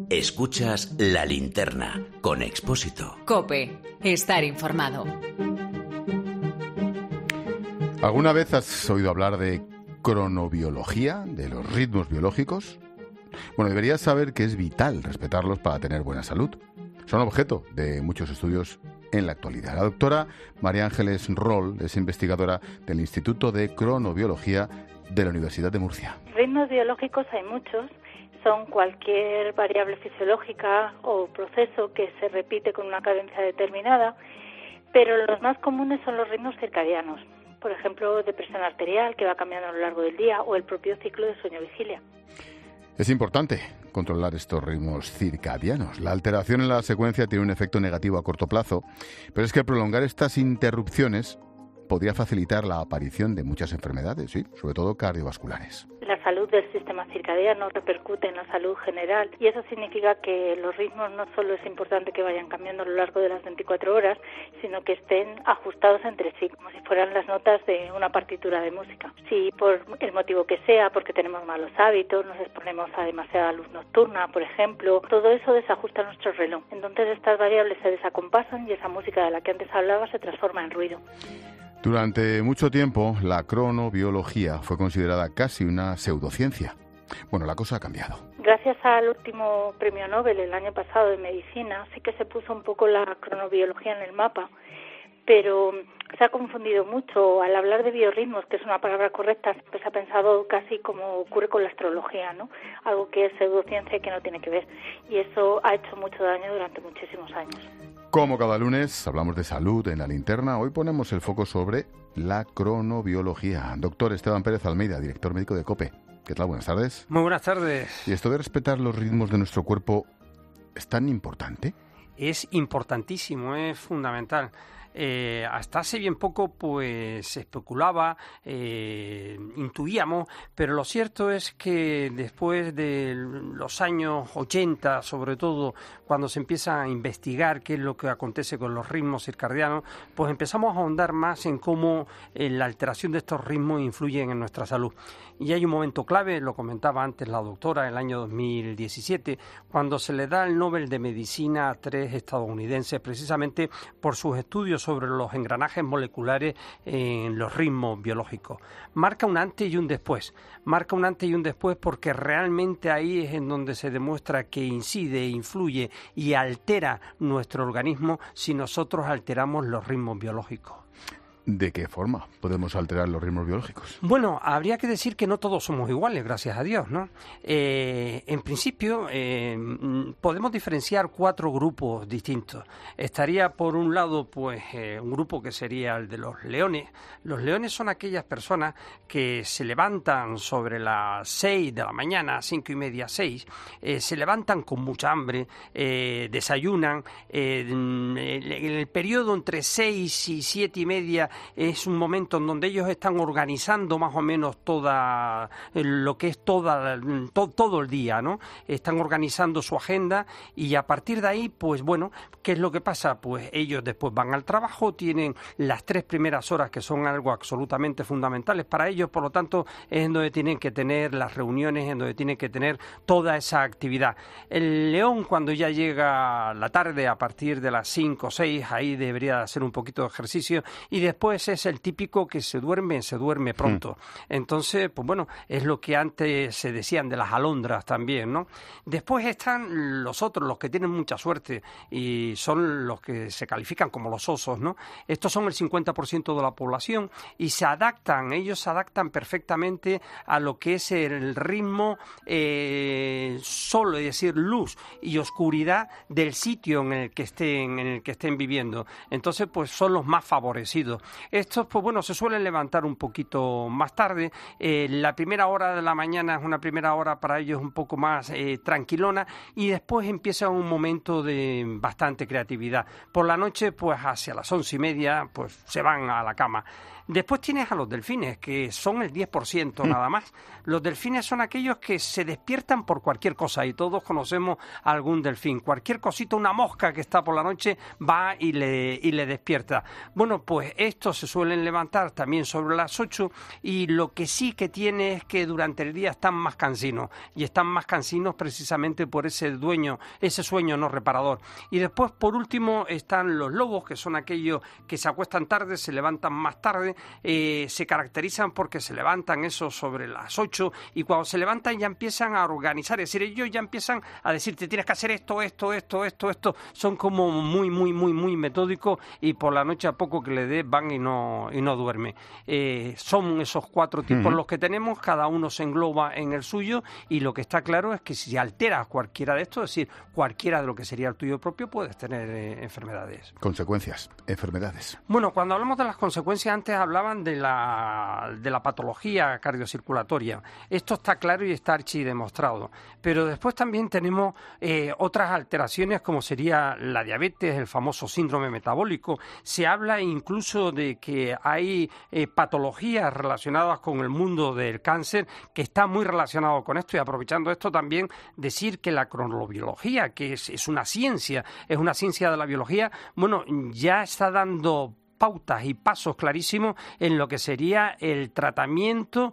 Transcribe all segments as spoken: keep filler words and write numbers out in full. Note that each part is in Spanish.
Escuchas La Linterna con Expósito. COPE. Estar informado. ¿Alguna vez has oído hablar de cronobiología, de los ritmos biológicos? Bueno, deberías saber que es vital respetarlos para tener buena salud. Son objeto de muchos estudios en la actualidad. La doctora María Ángeles Roll es investigadora del Instituto de Cronobiología de la Universidad de Murcia. Ritmos biológicos hay muchos. Son cualquier variable fisiológica o proceso que se repite con una cadencia determinada, pero los más comunes son los ritmos circadianos. Por ejemplo, de presión arterial, que va cambiando a lo largo del día, o el propio ciclo de sueño-vigilia. Es importante controlar estos ritmos circadianos. La alteración en la secuencia tiene un efecto negativo a corto plazo, pero es que prolongar estas interrupciones podría facilitar la aparición de muchas enfermedades, sí, sobre todo cardiovasculares. La salud del sistema circadiano repercute en la salud general y eso significa que los ritmos no solo es importante que vayan cambiando a lo largo de las veinticuatro horas, sino que estén ajustados entre sí, como si fueran las notas de una partitura de música. Si por el motivo que sea, porque tenemos malos hábitos, nos exponemos a demasiada luz nocturna, por ejemplo, todo eso desajusta nuestro reloj. Entonces estas variables se desacompasan y esa música de la que antes hablaba se transforma en ruido. Durante mucho tiempo, la cronobiología fue considerada casi una pseudociencia. Bueno, la cosa ha cambiado. Gracias al último premio Nobel el año pasado de medicina, sí que se puso un poco la cronobiología en el mapa, pero se ha confundido mucho. Al hablar de biorritmos, que es una palabra correcta, siempre se ha pensado casi como ocurre con la astrología, ¿no? Algo que es pseudociencia y que no tiene que ver. Y eso ha hecho mucho daño durante muchísimos años. Como cada lunes hablamos de salud en La Linterna, hoy ponemos el foco sobre la cronobiología. Doctor Esteban Pérez Almeida, director médico de COPE. ¿Qué tal? Buenas tardes. Muy buenas tardes. ¿Y esto de respetar los ritmos de nuestro cuerpo es tan importante? Es importantísimo, es fundamental. Eh, hasta hace bien poco pues se especulaba, eh, intuíamos, pero lo cierto es que después de los años ochenta, sobre todo, cuando se empieza a investigar qué es lo que acontece con los ritmos circadianos, pues empezamos a ahondar más en cómo eh, la alteración de estos ritmos influyen en nuestra salud. Y hay un momento clave, lo comentaba antes la doctora, el año dos mil diecisiete, cuando se le da el Nobel de Medicina a tres estadounidenses, precisamente por sus estudios sobre los engranajes moleculares en los ritmos biológicos. Marca un antes y un después. Marca un antes y un después porque realmente ahí es en donde se demuestra que incide, influye y altera nuestro organismo si nosotros alteramos los ritmos biológicos. ¿De qué forma podemos alterar los ritmos biológicos? Bueno, habría que decir que no todos somos iguales, gracias a Dios, ¿no? Eh, en principio, eh, podemos diferenciar cuatro grupos distintos. Estaría, por un lado, pues eh, un grupo que sería el de los leones. Los leones son aquellas personas que se levantan sobre las seis de la mañana, cinco y media, seis, eh, se levantan con mucha hambre, eh, desayunan, eh, en el periodo entre seis y siete y media es un momento en donde ellos están organizando más o menos toda lo que es toda to, todo el día, ¿no? Están organizando su agenda y a partir de ahí, pues bueno, ¿qué es lo que pasa? Pues ellos después van al trabajo, tienen las tres primeras horas que son algo absolutamente fundamentales para ellos, por lo tanto es en donde tienen que tener las reuniones, en donde tienen que tener toda esa actividad. El león, cuando ya llega la tarde a partir de las cinco o seis, ahí debería hacer un poquito de ejercicio y después Pues es el típico que se duerme, se duerme pronto. Mm. Entonces, pues bueno, es lo que antes se decían de las alondras también, ¿no? Después están los otros, los que tienen mucha suerte y son los que se califican como los osos, ¿no? Estos son el cincuenta por ciento de la población y se adaptan, ellos se adaptan perfectamente a lo que es el ritmo eh, solo, es decir, luz y oscuridad del sitio en el que estén, en el que estén viviendo. Entonces, pues son los más favorecidos. Estos, pues bueno, se suelen levantar un poquito más tarde. Eh, la primera hora de la mañana es una primera hora para ellos un poco más eh, tranquilona y después empieza un momento de bastante creatividad. Por la noche, pues hacia las once y media, pues se van a la cama. Después tienes a los delfines, que son el diez por ciento mm. nada más. Los delfines son aquellos que se despiertan por cualquier cosa, y todos conocemos a algún delfín. Cualquier cosita, una mosca que está por la noche, va y le, y le despierta. Bueno, pues estos se suelen levantar también sobre las ocho, y lo que sí que tiene es que durante el día están más cansinos, y están más cansinos precisamente por ese dueño, ese sueño no reparador. Y después, por último, están los lobos, que son aquellos que se acuestan tarde, se levantan más tarde, eh, se caracterizan porque se levantan eso sobre las ocho, y cuando se levantan ya empiezan a organizar, es decir, ellos ya empiezan a decirte tienes que hacer esto, esto, esto, esto, esto, son como muy, muy, muy, muy metódicos, y por la noche a poco que le dé van y no, y no duerme. Eh, son esos cuatro tipos uh-huh. los que tenemos, cada uno se engloba en el suyo, y lo que está claro es que si alteras cualquiera de estos, es decir, cualquiera de lo que sería el tuyo propio, puedes tener eh, enfermedades. Consecuencias, enfermedades. Bueno, cuando hablamos de las consecuencias, antes hablaban de la, de la patología cardiocirculatoria. Esto está claro y está archidemostrado. Pero después también tenemos eh, otras alteraciones, como sería la diabetes, el famoso síndrome metabólico. Se habla incluso de que hay eh, patologías relacionadas con el mundo del cáncer, que está muy relacionado con esto, y aprovechando esto también decir que la cronobiología, que es, es una ciencia, es una ciencia de la biología, bueno, ya está dando pautas y pasos clarísimos en lo que sería el tratamiento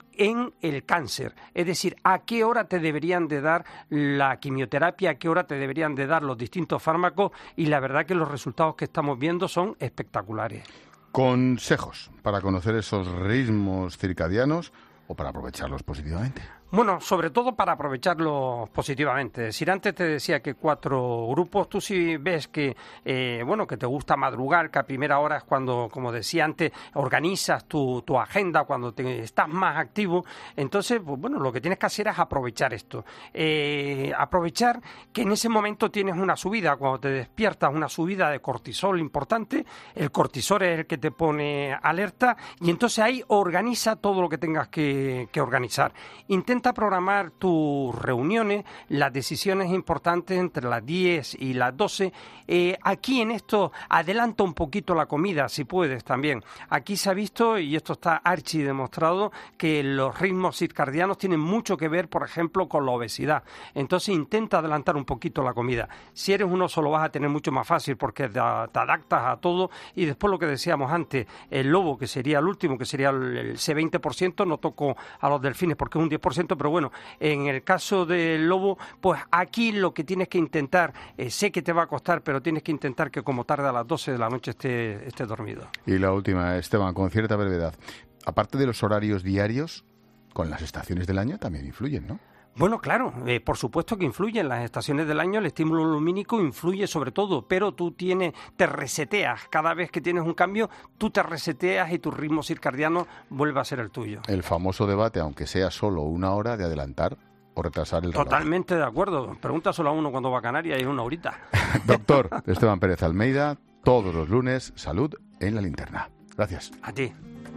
en el cáncer, es decir, a qué hora te deberían de dar la quimioterapia, a qué hora te deberían de dar los distintos fármacos, y la verdad que los resultados que estamos viendo son espectaculares. Consejos para conocer esos ritmos circadianos o para aprovecharlos positivamente. Bueno, sobre todo para aprovecharlo positivamente. Es decir, antes te decía que cuatro grupos, tú sí ves que, eh, bueno, que te gusta madrugar, que a primera hora es cuando, como decía antes, organizas tu, tu agenda, cuando te, estás más activo. Entonces, pues bueno, lo que tienes que hacer es aprovechar esto. Eh, aprovechar que en ese momento tienes una subida, cuando te despiertas, una subida de cortisol importante. El cortisol es el que te pone alerta, y entonces ahí organiza todo lo que tengas que, que organizar. Intenta programar tus reuniones, las decisiones importantes entre las diez y las doce. Eh, aquí en esto adelanta un poquito la comida, si puedes también. Aquí se ha visto, y esto está archidemostrado, que los ritmos circadianos tienen mucho que ver, por ejemplo, con la obesidad. Entonces intenta adelantar un poquito la comida. Si eres un oso lo vas a tener mucho más fácil porque te, te adaptas a todo. Y después lo que decíamos antes, el lobo, que sería el último, que sería el, el ese veinte por ciento, no toco a los delfines porque es un diez por ciento, pero bueno, en el caso del lobo, pues aquí lo que tienes que intentar, eh, sé que te va a costar, pero tienes que intentar que como tarde a las doce de la noche esté, esté dormido. Y la última, Esteban, con cierta brevedad. Aparte de los horarios diarios, con las estaciones del año también influyen, ¿no? Bueno, claro, eh, por supuesto que influyen las estaciones del año, el estímulo lumínico influye sobre todo, pero tú tienes, te reseteas, cada vez que tienes un cambio, tú te reseteas y tu ritmo circadiano vuelve a ser el tuyo. El famoso debate, aunque sea solo una hora, de adelantar o retrasar el reloj. Totalmente de acuerdo, pregúntaselo a uno cuando va a Canarias y es una horita. Doctor Esteban Pérez Almeida, todos los lunes, salud en la linterna. Gracias. A ti.